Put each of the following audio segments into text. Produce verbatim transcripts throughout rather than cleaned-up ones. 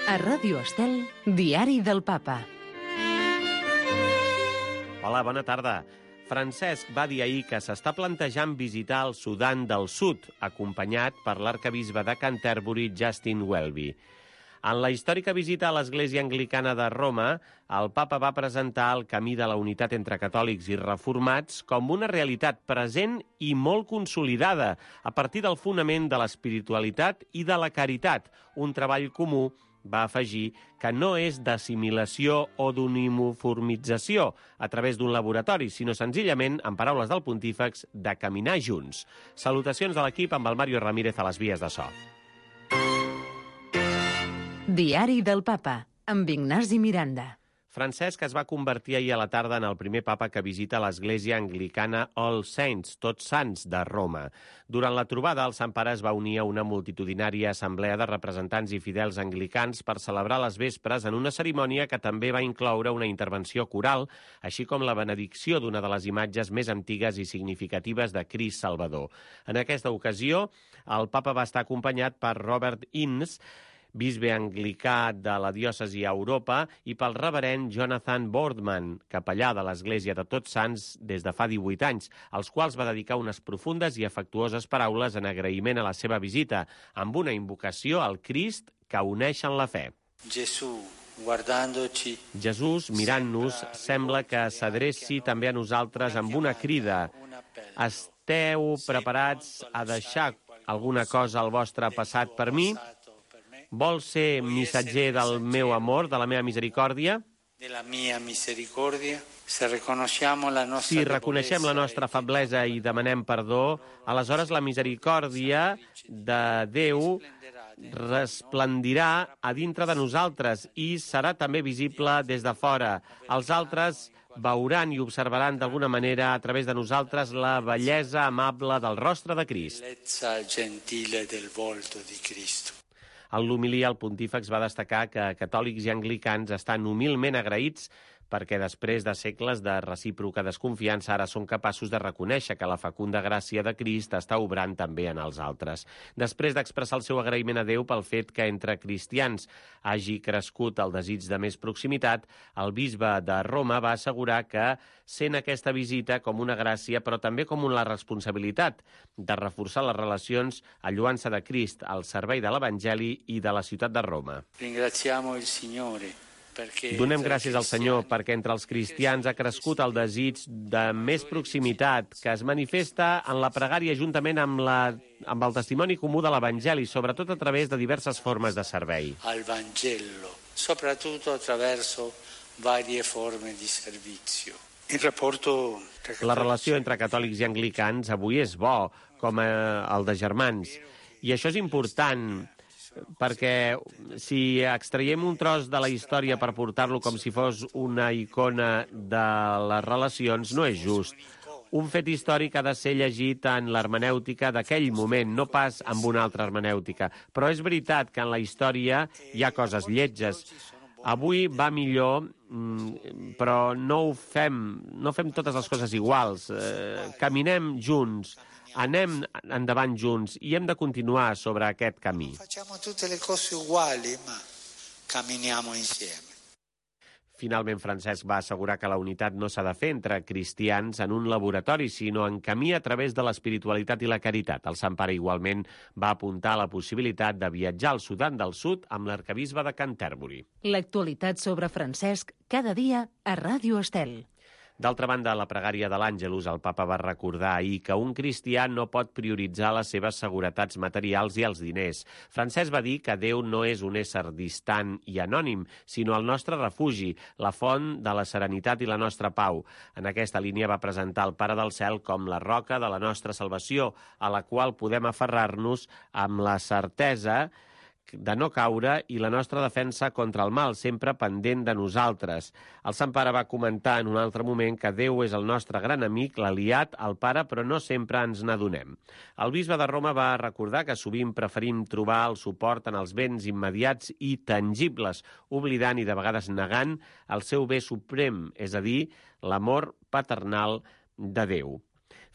A Ràdio Estel, Diari del Papa. Hola, bona tarda. Francesc va dir ahir que s'està plantejant visitar el Sudan del Sud, acompanyat per l'arquebisbe de Canterbury, Justin Welby. En la històrica visita a l'Església Anglicana de Roma, el papa va presentar el camí de la unitat entre catòlics i reformats com una realitat present i molt consolidada a partir del fonament de l'espiritualitat i de la caritat, un treball comú, va afegir, que no és d'assimilació o d'uniformització a través d'un laboratori, sinó senzillament, en paraules del pontífex, de caminar junts. Salutacions de l'equip amb el Mario Ramírez a les vies de so. Diari del Papa, amb Ignasi Miranda. Francesc es va convertir ahir a la tarda en el primer papa que visita l'església anglicana All Saints, Tots Sants, de Roma. Durant la trobada, el Sant Pare es va unir a una multitudinària assemblea de representants i fidels anglicans per celebrar les vespres en una cerimònia que també va incloure una intervenció coral, així com la benedicció d'una de les imatges més antigues i significatives de Crist Salvador. En aquesta ocasió, el papa va estar acompanyat per Robert Innes, bisbe anglicà de la diòcesi a Europa, i pel reverend Jonathan Boardman, capellà de l'Església de Tots Sants des de fa divuit anys, als quals va dedicar unes profundes i afectuoses paraules en agraïment a la seva visita, amb una invocació al Crist que uneixen la fe. Jesús, mirant-nos, sembla que s'adreci també a nosaltres amb una crida. Esteu preparats a deixar alguna cosa al vostre passat per mi? Vol ser missatger del meu amor, de la meva misericòrdia? Si reconeixem la nostra feblesa i demanem perdó, aleshores la misericòrdia de Déu resplendirà a dintre de nosaltres i serà també visible des de fora. Els altres veuran i observaran d'alguna manera a través de nosaltres la bellesa amable del rostre de Crist. En l'homilia, el pontífex va destacar que catòlics i anglicans estan humilment agraïts perquè després de segles de recíproca desconfiança ara són capaços de reconèixer que la fecunda gràcia de Crist està obrant també en els altres. Després d'expressar el seu agraïment a Déu pel fet que entre cristians hagi crescut el desig de més proximitat, el bisbe de Roma va assegurar que sent aquesta visita com una gràcia, però també com una responsabilitat de reforçar les relacions alluant-se de Crist al servei de l'Evangeli i de la ciutat de Roma. Ringraziamo il Signore. Donem gràcies al Senyor perquè entre els cristians ha crescut el desig de més proximitat que es manifesta en la pregària juntament amb, la, amb el testimoni comú de l'Evangeli, sobretot a través de diverses formes de servei. Al Vangelo, soprattutto attraverso varie forme di servizio. Il rapporto... La relació entre catòlics i anglicans avui és bo, com el de germans, i això és important perquè si extraiem un tros de la història per portar-lo com si fos una icona de les relacions, no és just. Un fet històric ha de ser llegit en l'hermenèutica d'aquell moment, no pas amb una altra hermenèutica. Però és veritat que en la història hi ha coses lletges. Avui va millor, però no ho fem, no fem totes les coses iguals. Eh, caminem junts, anem endavant junts i hem de continuar sobre aquest camí. Facciamo tutte le cose uguali, ma camminiamo insieme. Finalment, Francesc va assegurar que la unitat no s'ha de fer entre cristians en un laboratori, sinó en camí a través de l'espiritualitat i la caritat. El Sant Pare igualment va apuntar a la possibilitat de viatjar al Sudan del Sud amb l'arquebisbe de Canterbury. L'actualitat sobre Francesc cada dia a Ràdio Estel. D'altra banda, a la pregària de l'Àngelus, el papa va recordar ahir que un cristià no pot prioritzar les seves seguretats materials i els diners. Francesc va dir que Déu no és un ésser distant i anònim, sinó el nostre refugi, la font de la serenitat i la nostra pau. En aquesta línia va presentar el Pare del Cel com la roca de la nostra salvació, a la qual podem aferrar-nos amb la certesa de no caure i la nostra defensa contra el mal, sempre pendent de nosaltres. El Sant Pare va comentar en un altre moment que Déu és el nostre gran amic, l'aliat, el Pare, però no sempre ens n'adonem. El bisbe de Roma va recordar que sovint preferim trobar el suport en els béns immediats i tangibles, oblidant i de vegades negant el seu bé suprem, és a dir, l'amor paternal de Déu.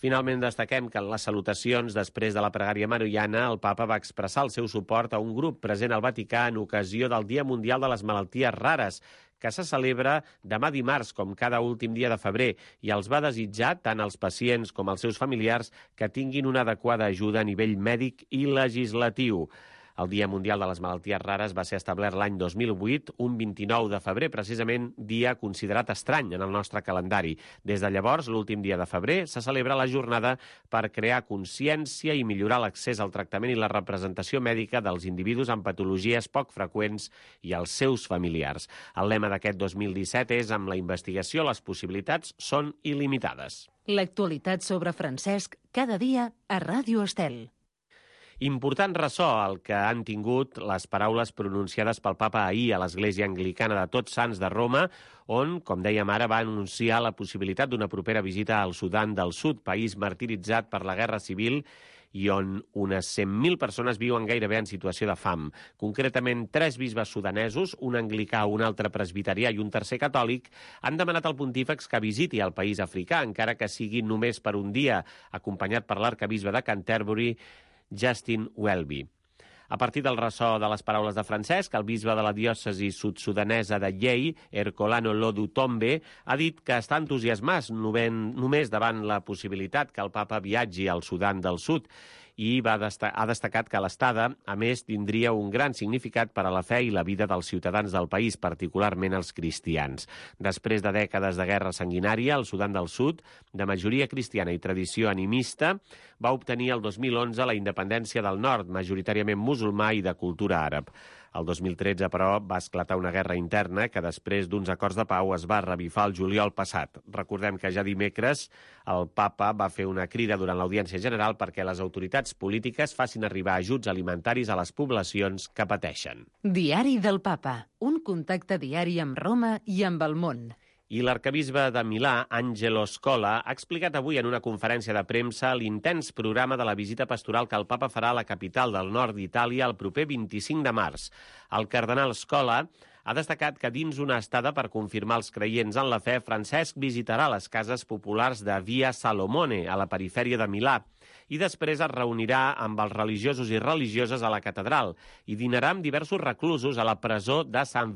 Finalment, destaquem que en les salutacions després de la pregària mariana, el papa va expressar el seu suport a un grup present al Vaticà en ocasió del Dia Mundial de les Malalties Rares, que se celebra demà dimarts, com cada últim dia de febrer, i els va desitjar tant als pacients com als seus familiars que tinguin una adequada ajuda a nivell mèdic i legislatiu. El Dia Mundial de les Malalties Rares va ser establert l'any dos mil vuit, un vint-i-nou de febrer, precisament dia considerat estrany en el nostre calendari. Des de llavors, l'últim dia de febrer, se celebra la jornada per crear consciència i millorar l'accés al tractament i la representació mèdica dels individus amb patologies poc freqüents i els seus familiars. El lema d'aquest dos mil disset és «Amb la investigació les possibilitats són il·limitades». L'actualitat sobre Francesc cada dia a Ràdio Estel. Important ressò el que han tingut les paraules pronunciades pel papa ahir a l'Església Anglicana de Tots Sants de Roma, on, com dèiem ara, va anunciar la possibilitat d'una propera visita al Sudan del Sud, país martiritzat per la Guerra Civil i on unes cent mil persones viuen gairebé en situació de fam. Concretament, tres bisbes sudanesos, un anglicà, un altre presbiterià i un tercer catòlic, han demanat al pontífex que visiti el país africà, encara que sigui només per un dia, acompanyat per l'arcabisbe de Canterbury, Justin Welby. A partir del ressò de les paraules de Francesc, el bisbe de la diòcesi sud-sudanesa de Yei, Ercolano Lodu Tombe, ha dit que està entusiasmat només davant la possibilitat que el papa viatgi al Sudan del Sud i va desta- ha destacat que l'estada, a més, tindria un gran significat per a la fe i la vida dels ciutadans del país, particularment els cristians. Després de dècades de guerra sanguinària, el Sudan del Sud, de majoria cristiana i tradició animista, va obtenir el dos mil onze la independència del nord, majoritàriament musulmà i de cultura àrab. El dos mil tretze, però, va esclatar una guerra interna que després d'uns acords de pau es va revifar el juliol passat. Recordem que ja dimecres el papa va fer una crida durant l'audiència general perquè les autoritats polítiques facin arribar ajuts alimentaris a les poblacions que pateixen. Diari del papa, un contacte diari amb Roma i amb el món. I l'arcabisbe de Milà, Angelo Scola, ha explicat avui en una conferència de premsa l'intens programa de la visita pastoral que el papa farà a la capital del nord d'Itàlia el proper vint-i-cinc de març. El cardenal Scola ha destacat que dins una estada per confirmar els creients en la fe, Francesc visitarà les cases populars de Via Salomone, a la perifèria de Milà, i després es reunirà amb els religiosos i religioses a la catedral i dinarà amb diversos reclusos a la presó de Sant